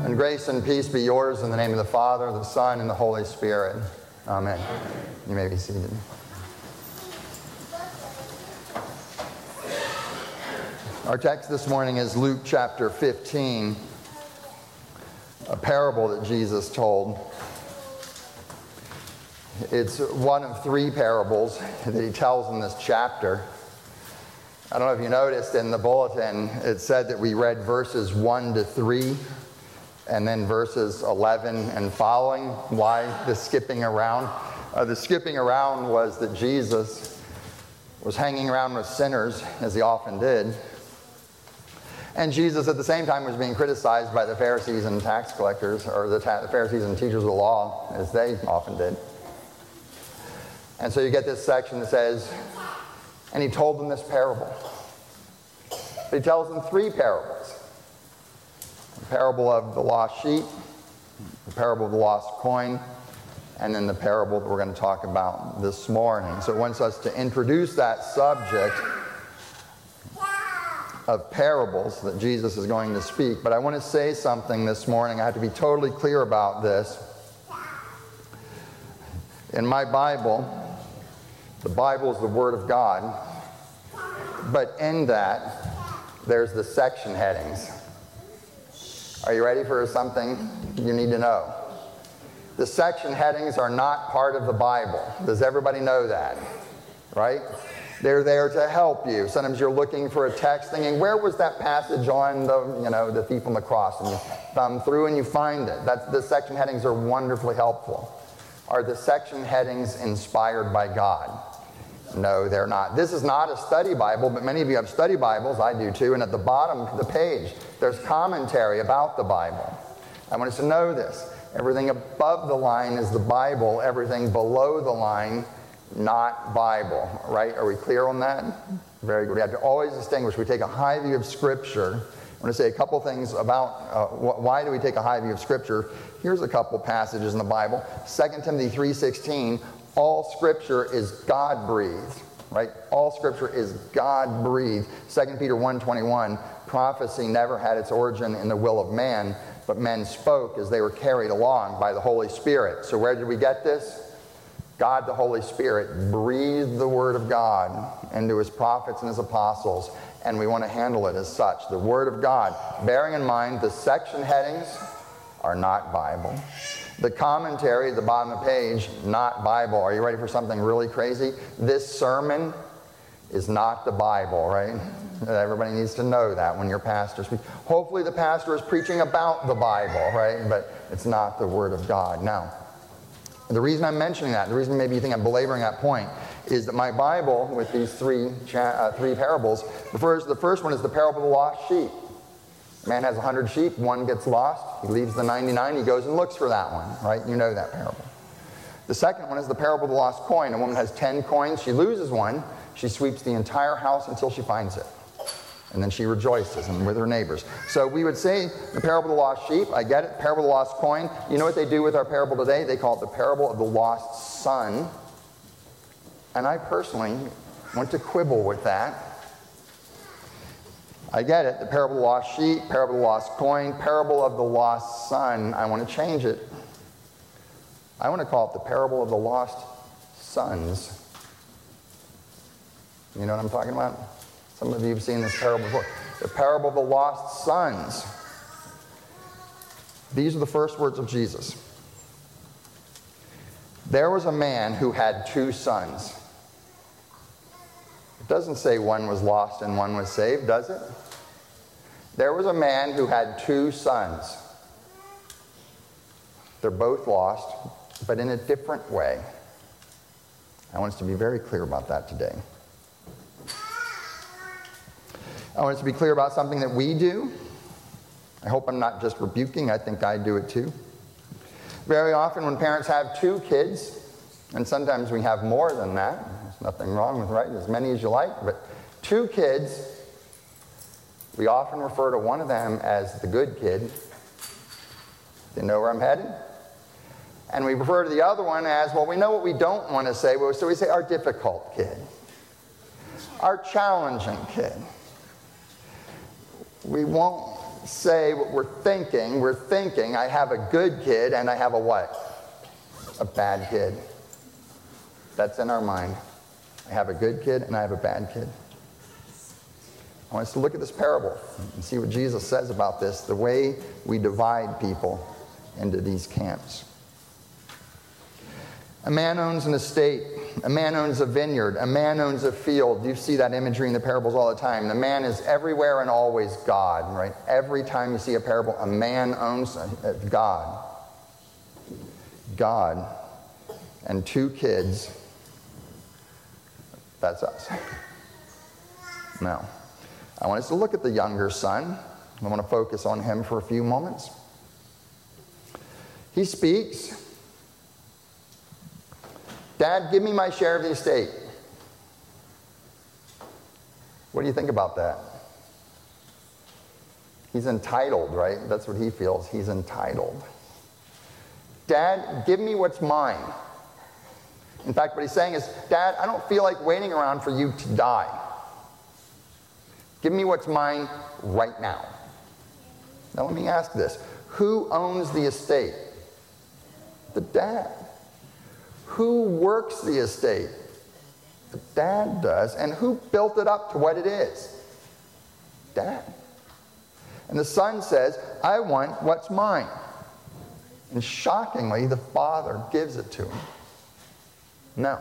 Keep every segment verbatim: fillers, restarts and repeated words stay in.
And grace and peace be yours in the name of the Father, the Son, and the Holy Spirit. Amen. You may be seated. Our text this morning is Luke chapter fifteen, a parable that Jesus told. It's one of three parables that he tells in this chapter. I don't know if you noticed in the bulletin, it said that we read verses one to three, and then verses eleven and following. Why the skipping around? Uh, the skipping around was that Jesus was hanging around with sinners, as he often did. And Jesus, at the same time, was being criticized by the Pharisees and tax collectors, or the, ta- the Pharisees and teachers of the law, as they often did. And so you get this section that says, and he told them this parable. But he tells them three parables. The parable of the lost sheep, the parable of the lost coin, and then the parable that we're going to talk about this morning. So it wants us to introduce that subject of parables that Jesus is going to speak. But I want to say something this morning. I have to be totally clear about this. In my Bible, the Bible is the Word of God, but in that, there's the section headings. Are you ready for something you need to know? The section headings are not part of the Bible. Does everybody know that? Right? They're there to help you. Sometimes you're looking for a text thinking, where was that passage on the, you know, the thief on the cross? And you thumb through and you find it. That's, the section headings are wonderfully helpful. Are the section headings inspired by God? No, they're not. This is not a study Bible, but many of you have study Bibles. I do too. And at the bottom of the page, there's commentary about the Bible. I want us to know this. Everything above the line is the Bible. Everything below the line, not Bible. Right? Are we clear on that? Very good. We have to always distinguish. We take a high view of Scripture. I want to say a couple things about uh, wh- why do we take a high view of Scripture. Here's a couple passages in the Bible. Second Timothy three sixteen. All Scripture is God-breathed, right? All Scripture is God-breathed. Second Peter one twenty-one, prophecy never had its origin in the will of man, but men spoke as they were carried along by the Holy Spirit. So where did we get this? God, the Holy Spirit, breathed the Word of God into His prophets and His apostles, and we want to handle it as such. The Word of God, bearing in mind the section headings are not Bible. The commentary at the bottom of the page, not Bible. Are you ready for something really crazy? This sermon is not the Bible, right? Everybody needs to know that when your pastor speaks. Hopefully the pastor is preaching about the Bible, right? But it's not the Word of God. Now, the reason I'm mentioning that, the reason maybe you think I'm belaboring that point, is that my Bible, with these three, cha- uh, three parables, the first, the first one is the parable of the lost sheep. A man has a hundred sheep, one gets lost, he leaves the ninety-nine, he goes and looks for that one, right? You know that parable. The second one is the parable of the lost coin. A woman has ten coins, she loses one, she sweeps the entire house until she finds it. And then she rejoices and with her neighbors. So we would say the parable of the lost sheep, I get it, parable of the lost coin. You know what they do with our parable today? They call it the parable of the lost son. And I personally want to quibble with that. I get it, the parable of the lost sheep, parable of the lost coin, parable of the lost son. I want to change it. I want to call it the parable of the lost sons. You know what I'm talking about? Some of you have seen this parable before. The parable of the lost sons. These are the first words of Jesus. There was a man who had two sons. It doesn't say one was lost and one was saved, does it? There was a man who had two sons. They're both lost, but in a different way. I want us to be very clear about that today. I want us to be clear about something that we do. I hope I'm not just rebuking. I think I do it too. Very often when parents have two kids, and sometimes we have more than that. There's nothing wrong with writing as many as you like, but two kids, we often refer to one of them as the good kid. You know where I'm headed? And we refer to the other one as, well, we know what we don't want to say, so we say our difficult kid, our challenging kid. We won't say what we're thinking. We're thinking, I have a good kid and I have a what? A bad kid. That's in our mind. I have a good kid and I have a bad kid. I want us to look at this parable and see what Jesus says about this, the way we divide people into these camps. A man owns an estate. A man owns a vineyard. A man owns a field. You see that imagery in the parables all the time. The man is everywhere and always God, right? Every time you see a parable, a man owns a, a God. God and two kids. That's us. Now, I want us to look at the younger son. I want to focus on him for a few moments. He speaks. Dad, give me my share of the estate. What do you think about that? He's entitled, right? That's what he feels. He's entitled. Dad, give me what's mine. In fact, what he's saying is, Dad, I don't feel like waiting around for you to die. Give me what's mine right now. Now let me ask this. Who owns the estate? The dad. Who works the estate? The dad does. And who built it up to what it is? Dad. And the son says, I want what's mine. And shockingly, the father gives it to him. No.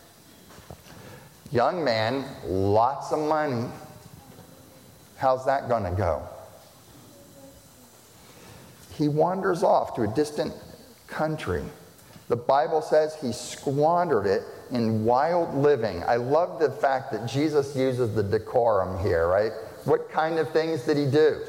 Young man, lots of money. How's that going to go? He wanders off to a distant country. The Bible says he squandered it in wild living. I love the fact that Jesus uses the decorum here, right? What kind of things did he do?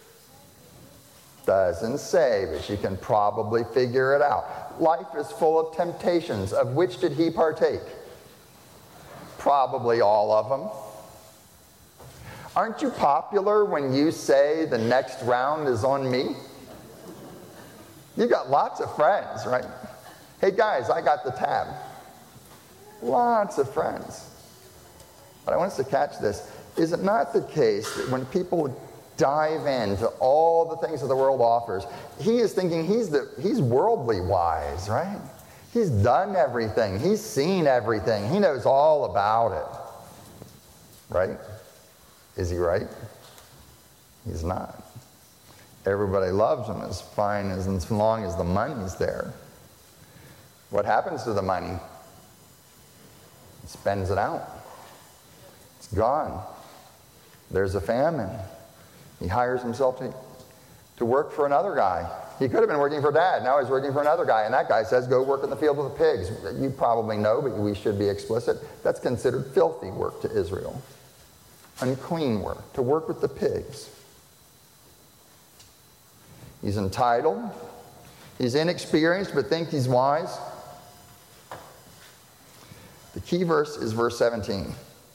Doesn't say, but you can probably figure it out. Life is full of temptations. Of which did he partake? Probably all of them. Aren't you popular when you say the next round is on me? You got lots of friends, right? Hey guys, I got the tab. Lots of friends. But I want us to catch this. Is it not the case that when people dive into all the things that the world offers, he is thinking he's, the, he's worldly wise, right? He's done everything. He's seen everything. He knows all about it. Right? Is he right? He's not. Everybody loves him as fine as, as long as the money's there. What happens to the money? He spends it out. It's gone. There's a famine. He hires himself to, to work for another guy. He could have been working for Dad. Now he's working for another guy. And that guy says, go work in the field with the pigs. You probably know, but we should be explicit. That's considered filthy work to Israel. Unclean work, to work with the pigs. He's entitled. He's inexperienced, but thinks he's wise. The key verse is verse seventeen.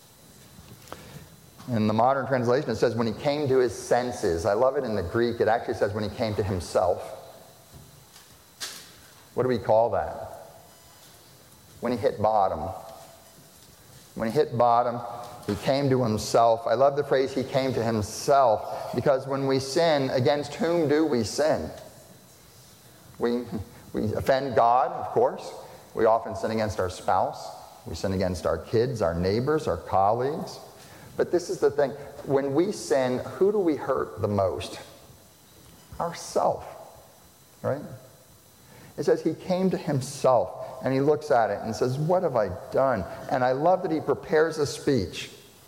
In the modern translation, it says, when he came to his senses. I love it in the Greek. It actually says when he came to himself. What do we call that? When he hit bottom. When he hit bottom, he came to himself. I love the phrase, he came to himself, because when we sin, against whom do we sin? We, we offend God, of course. We often sin against our spouse. We sin against our kids, our neighbors, our colleagues. But this is the thing. When we sin, who do we hurt the most? Ourself, right? It says he came to himself. And he looks at it and says, what have I done? And I love that he prepares a speech.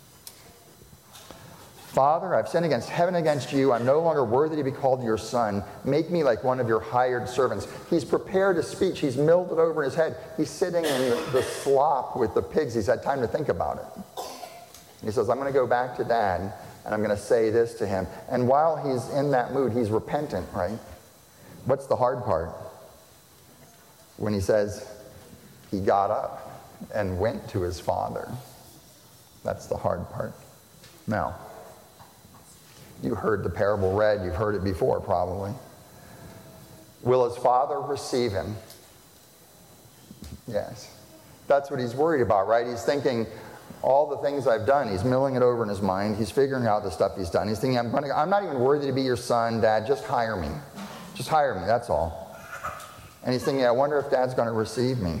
Father, I've sinned against heaven and against you. I'm no longer worthy to be called your son. Make me like one of your hired servants. He's prepared a speech. He's milled it over his head. He's sitting in the, the slop with the pigs. He's had time to think about it. He says, I'm going to go back to Dad, and I'm going to say this to him. And while he's in that mood, he's repentant, right? What's the hard part? When he says, he got up and went to his father. That's the hard part. Now, you heard the parable read. You've heard it before, probably. Will his father receive him? Yes. That's what he's worried about, right? He's thinking, all the things I've done. He's milling it over in his mind. He's figuring out the stuff he's done. He's thinking, I'm, gonna, I'm not even worthy to be your son, Dad. Just hire me. Just hire me, that's all. And he's thinking, I wonder if Dad's going to receive me.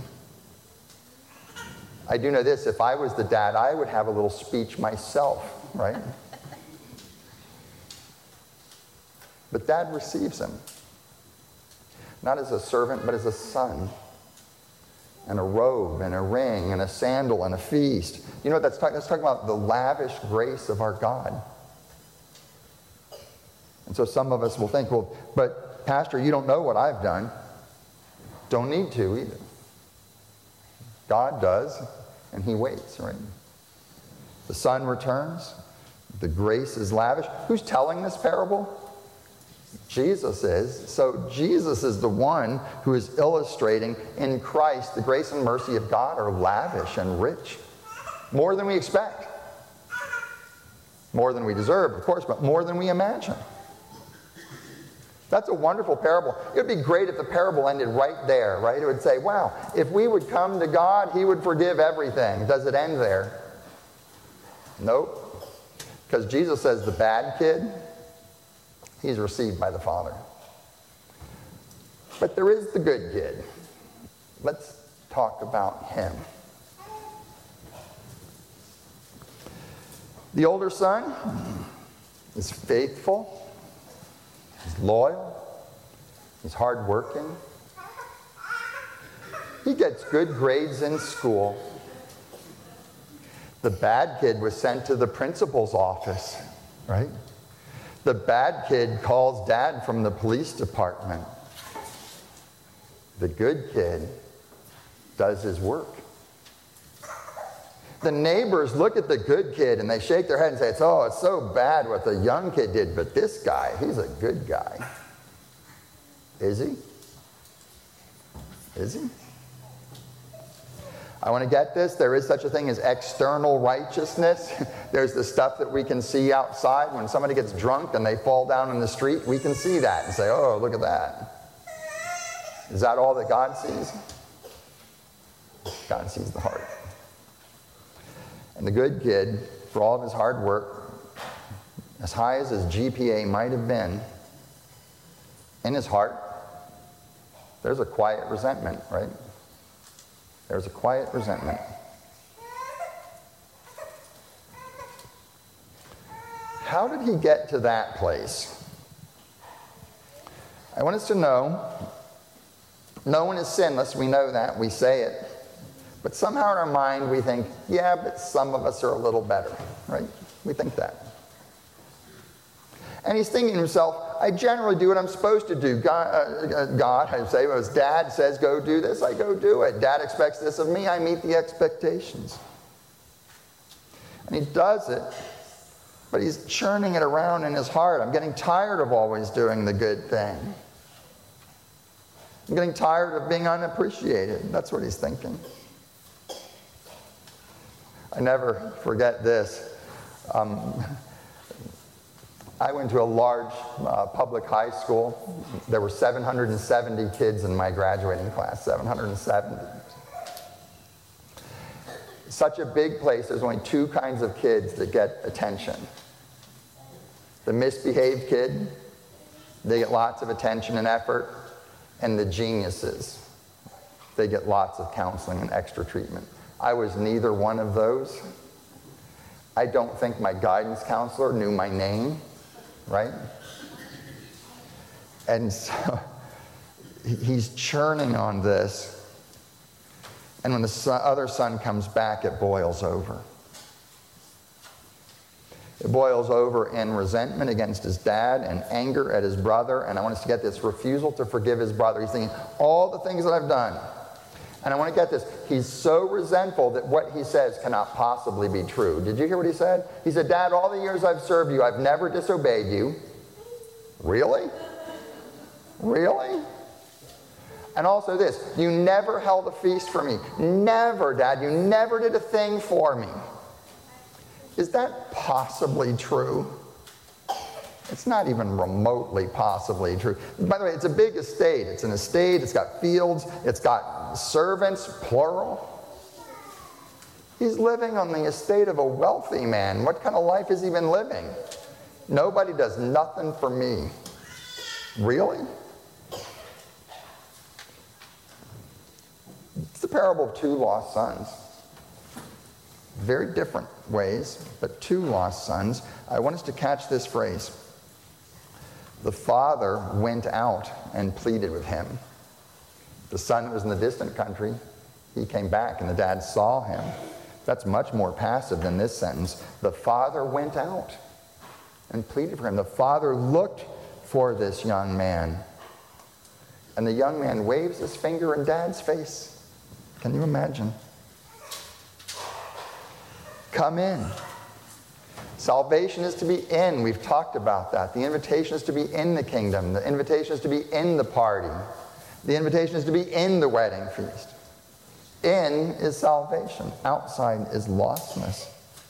I do know this, if I was the dad, I would have a little speech myself, right? But Dad receives him. Not as a servant, but as a son. And a robe, and a ring, and a sandal, and a feast. You know what that's talking, that's talking about the lavish grace of our God. And so some of us will think, well, but Pastor, you don't know what I've done. Don't need to either. God does, and he waits, right? The son returns. The grace is lavish. Who's telling this parable? Jesus is. So Jesus is the one who is illustrating in Christ the grace and mercy of God are lavish and rich. More than we expect. More than we deserve, of course, but more than we imagine. That's a wonderful parable. It would be great if the parable ended right there, right? It would say, wow, if we would come to God, he would forgive everything. Does it end there? Nope. Because Jesus says the bad kid, he's received by the Father. But there is the good kid. Let's talk about him. The older son is faithful. He's loyal. He's hardworking. He gets good grades in school. The bad kid was sent to the principal's office, right? The bad kid calls Dad from the police department. The good kid does his work. The neighbors look at the good kid and they shake their head and say, it's, oh, it's so bad what the young kid did, but this guy, he's a good guy. Is he? Is he? I want to get this. There is such a thing as external righteousness. There's the stuff that we can see outside. When somebody gets drunk and they fall down in the street, we can see that and say, oh, look at that. Is that all that God sees? God sees the heart. And the good kid, for all of his hard work, as high as his G P A might have been, in his heart, there's a quiet resentment, right? There's a quiet resentment. How did he get to that place? I want us to know, no one is sinless, we know that, we say it. But somehow in our mind we think, yeah, but some of us are a little better, right? We think that. And he's thinking to himself, I generally do what I'm supposed to do. God, uh, God I say, well, his dad says go do this, I go do it. Dad expects this of me, I meet the expectations. And he does it, but he's churning it around in his heart. I'm getting tired of always doing the good thing. I'm getting tired of being unappreciated. That's what he's thinking. I never forget this. Um, I went to a large uh, public high school. There were seven hundred seventy kids in my graduating class, seven hundred seventy. Such a big place, there's only two kinds of kids that get attention. The misbehaved kid, they get lots of attention and effort, and the geniuses, they get lots of counseling and extra treatment. I was neither one of those. I don't think my guidance counselor knew my name, right? And so he's churning on this. And when the son, other son comes back, it boils over. It boils over in resentment against his dad and anger at his brother. And I want us to get this, refusal to forgive his brother. He's thinking, all the things that I've done. And I want to get this. He's so resentful that what he says cannot possibly be true. Did you hear what he said? He said, Dad, all the years I've served you, I've never disobeyed you. Really? Really? And also this, you never held a feast for me. Never, Dad. You never did a thing for me. Is that possibly true? It's not even remotely possibly true. By the way, it's a big estate. It's an estate. It's got fields. It's got servants, plural. He's living on the estate of a wealthy man. What kind of life has he been living? Nobody does nothing for me. Really? It's the parable of two lost sons. Very different ways, but two lost sons. I want us to catch this phrase. The father went out and pleaded with him. The son was in the distant country. He came back and the dad saw him. That's much more passive than this sentence. The father went out and pleaded for him. The father looked for this young man. And the young man waves his finger in dad's face. Can you imagine? Come in. Salvation is to be in. We've talked about that. The invitation is to be in the kingdom. The invitation is to be in the party. The invitation is to be in the wedding feast. In is salvation. Outside is lostness.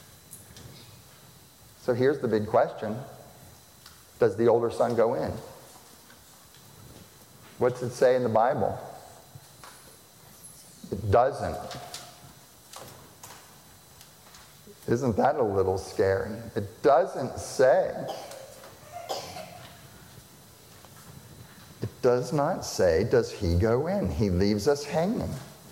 So here's the big question. Does the older son go in? What's it say in the Bible? It doesn't. Isn't that a little scary? It doesn't say. It does not say, does he go in? He leaves us hanging.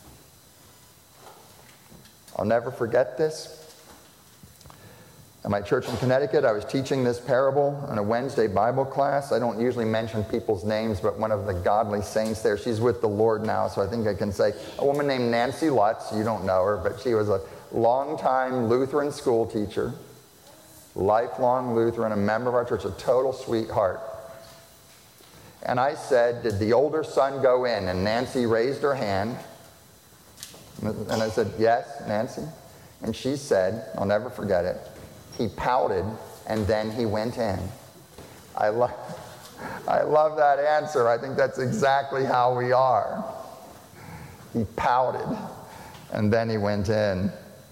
I'll never forget this. At my church in Connecticut, I was teaching this parable in a Wednesday Bible class. I don't usually mention people's names, but one of the godly saints there, she's with the Lord now, so I think I can say, a woman named Nancy Lutz. You don't know her, but she was a longtime Lutheran school teacher, lifelong Lutheran, a member of our church, a total sweetheart. And I said, did the older son go in? And Nancy raised her hand. And I said, yes, Nancy. And she said, I'll never forget it, he pouted and then he went in. I, lo- I love that answer. I think that's exactly how we are. He pouted and then he went in.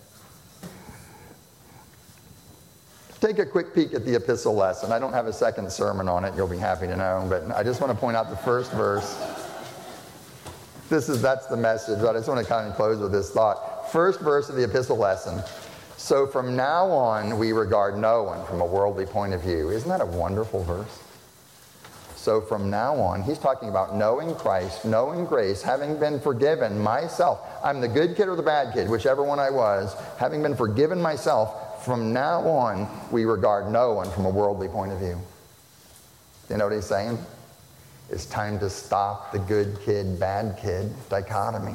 Take a quick peek at the epistle lesson. I don't have a second sermon on it, you'll be happy to know, but I just want to point out the first verse. This is, that's the message, but I just want to kind of close with this thought. First verse of the epistle lesson. So from now on, we regard no one from a worldly point of view. Isn't that a wonderful verse? So from now on, he's talking about knowing Christ, knowing grace, having been forgiven myself. I'm the good kid or the bad kid, whichever one I was. Having been forgiven myself, from now on, we regard no one from a worldly point of view. You know what he's saying? It's time to stop the good kid, bad kid dichotomy.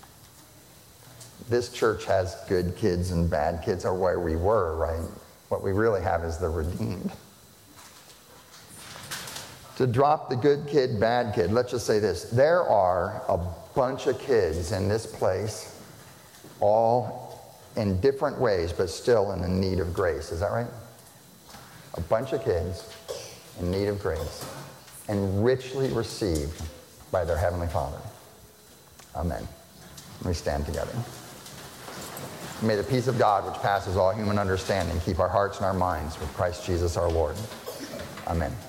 This church has good kids and bad kids, or where we were, right? What we really have is the redeemed. To drop the good kid, bad kid, let's just say this. There are a bunch of kids in this place, all in different ways, but still in the need of grace. Is that right? A bunch of kids in need of grace and richly received by their Heavenly Father. Amen. We stand together. May the peace of God, which passes all human understanding, keep our hearts and our minds with Christ Jesus our Lord. Amen.